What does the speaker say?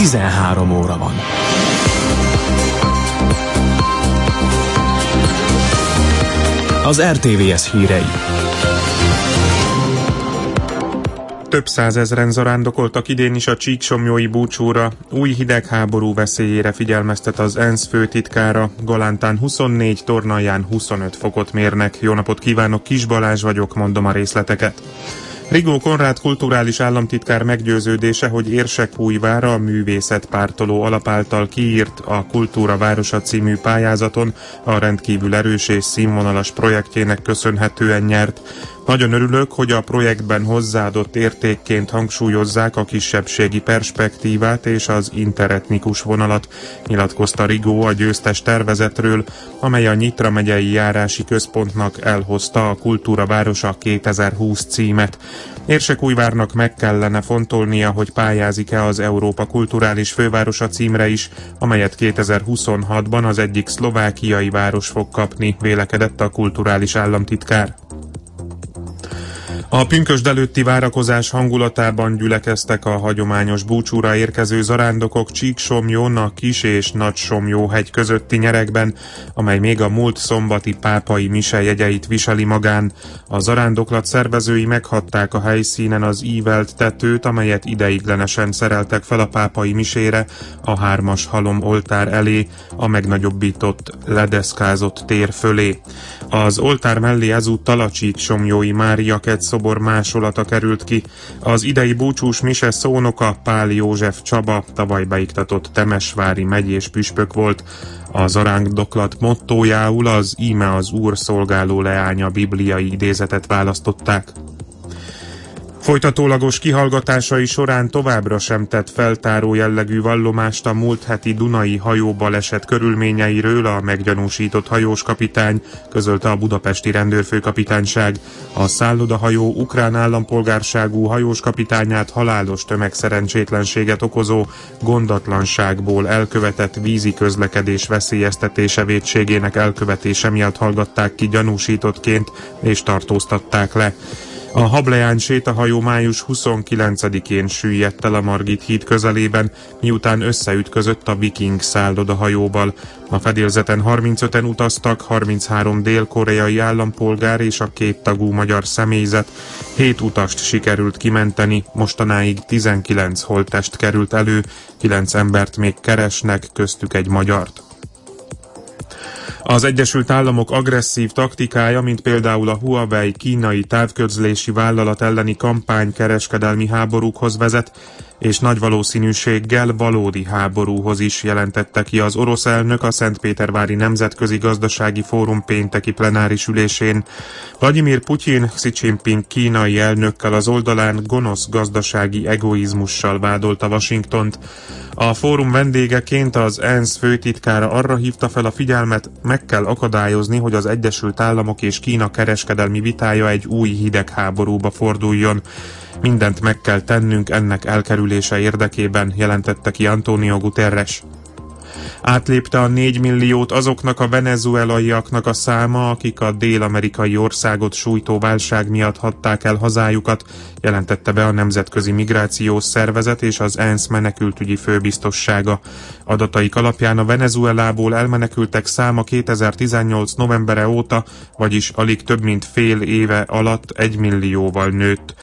13 óra van. Az RTVS hírei. Több százezren zarándokoltak idén is a csíksomlyói búcsúra. Új hidegháború veszélyére figyelmeztet az ENSZ főtitkára. Galántán 24, Tornalján 25 fokot mérnek. Jó napot kívánok, Kis Balázs vagyok, mondom a részleteket. Rigó Konrád kulturális államtitkár meggyőződése, hogy Érsekújvára a művészetpártoló alap által kiírt a Kultúra városa című pályázaton a rendkívül erős és színvonalas projektjének köszönhetően nyert. Nagyon örülök, hogy a projektben hozzáadott értékként hangsúlyozzák a kisebbségi perspektívát és az interetnikus vonalat, nyilatkozta Rigó a győztes tervezetről, amely a Nyitra megyei járási központnak elhozta a Kultúra városa 2020 címet. Érsekújvárnak meg kellene fontolnia, hogy pályázik-e az Európa kulturális fővárosa címre is, amelyet 2026-ban az egyik szlovákiai város fog kapni, vélekedett a kulturális államtitkár. A pünkösd előtti várakozás hangulatában gyülekeztek a hagyományos búcsúra érkező zarándokok Csíksomlyón, a Kis- és Nagysomlyó-hegy közötti nyeregben, amely még a múlt szombati pápai mise jegyeit viseli magán. A zarándoklat szervezői meghatták a helyszínen az ívelt tetőt, amelyet ideiglenesen szereltek fel a pápai misére a 3-as halom oltár elé, a megnagyobbított, ledeszkázott tér fölé. Az oltár mellé ezúttal a Csíksomlyói Mária szobor másolata került ki. Az idei búcsús mise szónoka Pál József Csaba, tavaly beiktatott temesvári megyés püspök volt. A zarándoklat mottójául az Íme az Úr szolgáló leánya bibliai idézetet választották. Folytatólagos kihallgatásai során továbbra sem tett feltáró jellegű vallomást a múlt heti dunai hajóbaleset körülményeiről a meggyanúsított hajóskapitány, közölte a budapesti rendőrfőkapitányság. A szállodahajó ukrán állampolgárságú hajóskapitányát halálos tömegszerencsétlenséget okozó gondatlanságból elkövetett vízi közlekedés veszélyeztetése vétségének elkövetése miatt hallgatták ki gyanúsítottként és tartóztatták le. A Hableány sétahajó május 29-én süllyedt el a Margit híd közelében, miután összeütközött a Viking szállodahajóval. A fedélzeten 35-en utaztak, 33 dél-koreai állampolgár és a 2 tagú magyar személyzet. 7 utast sikerült kimenteni, mostanáig 19 holttest került elő, 9 embert még keresnek, köztük egy magyart. Az Egyesült Államok agresszív taktikája, mint például a Huawei kínai távközlési vállalat elleni kampány kereskedelmi háborúkhoz vezet, és nagy valószínűséggel valódi háborúhoz is, jelentette ki az orosz elnök a Szentpétervári Nemzetközi Gazdasági Fórum pénteki plenáris ülésén. Vladimir Putyin Xi Jinping kínai elnökkel az oldalán gonosz gazdasági egoizmussal vádolta Washingtont. A fórum vendégeként az ENSZ főtitkára arra hívta fel a figyelmet, meg kell akadályozni, hogy az Egyesült Államok és Kína kereskedelmi vitája egy új hidegháborúba forduljon. Mindent meg kell tennünk ennek elkerülése érdekében, jelentette ki Antonio Guterres. Átlépte a 4 milliót azoknak a venezuelaiaknak a száma, akik a dél-amerikai országot sújtó válság miatt hagyták el hazájukat, jelentette be a Nemzetközi Migrációs Szervezet és az ENSZ menekültügyi főbiztossága. Adataik alapján a Venezuelából elmenekültek száma 2018 novembere óta, vagyis alig több mint fél éve alatt 1 millióval nőtt.